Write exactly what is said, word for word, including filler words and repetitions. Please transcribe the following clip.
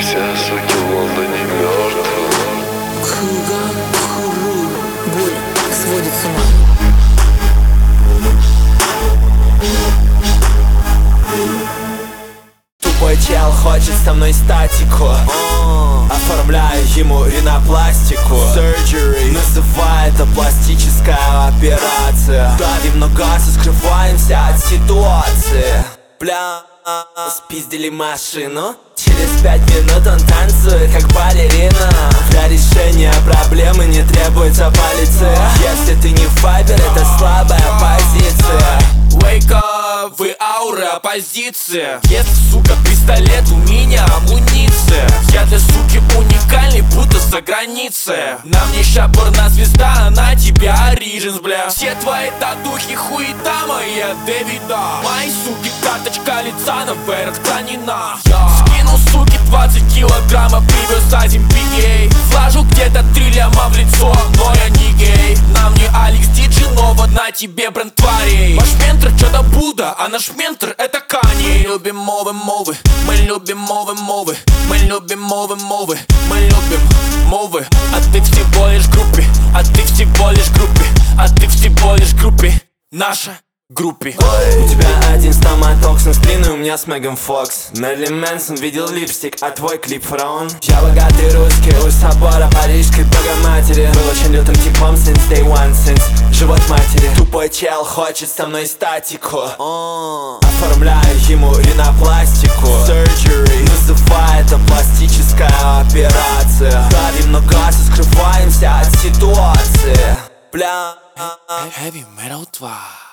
Все суки в Лондоне мертвы. Кругом хуру, боль сводит с ума. Тупой чел хочет со мной статику. Оформляю ему ринопластику. Surgery, называй это пластическая операция. Давим на газ и скрываемся от ситуации. Бля, спиздили машину. Через пять минут он танцует как балерина. Для решения проблемы не требуется полиция. Если ты не файбер, это слабая позиция. Wake up, вы аура, оппозиция. Если, сука, пистолет, у меня амуниция. Я для суки уникальный, будто за границей. На мне ща порнозвезда, а на тебя Origins, бля. Все твои татухи хуета моя Дэвида. Мои суки, карточка лица наверх ранена. Скинул, суки, двадцать килограммов, привез один пикей. Вложу где-то три ляма в лицо, но я не гей. На мне Алекс Диджинова, на тебе бренд тварей. Ваш ментор чё-то Будда, а наш ментор это Канье. Мы любим мовы, мовы, мы любим мовы, мовы. Мы любим мовы, мовы, мы любим мовы. А ты всего лишь в группе, а ты всего лишь в группе, а ты всего лишь в группе. Наша группе. У тебя один стоматоксин, спины у меня с Меган Фокс. Мерлин Мэнсон видел липстик, а твой клип фараон. Я богатый русский, у собора парижской богоматери. Был очень лютым типом since day one, since живот матери. Тупой чел хочет со мной статику. Оформляю ему ринопластику. Surgery, называй это пластическая операция. Давим на газ и скрываемся от ситуации. Бля. Heavy Metal два.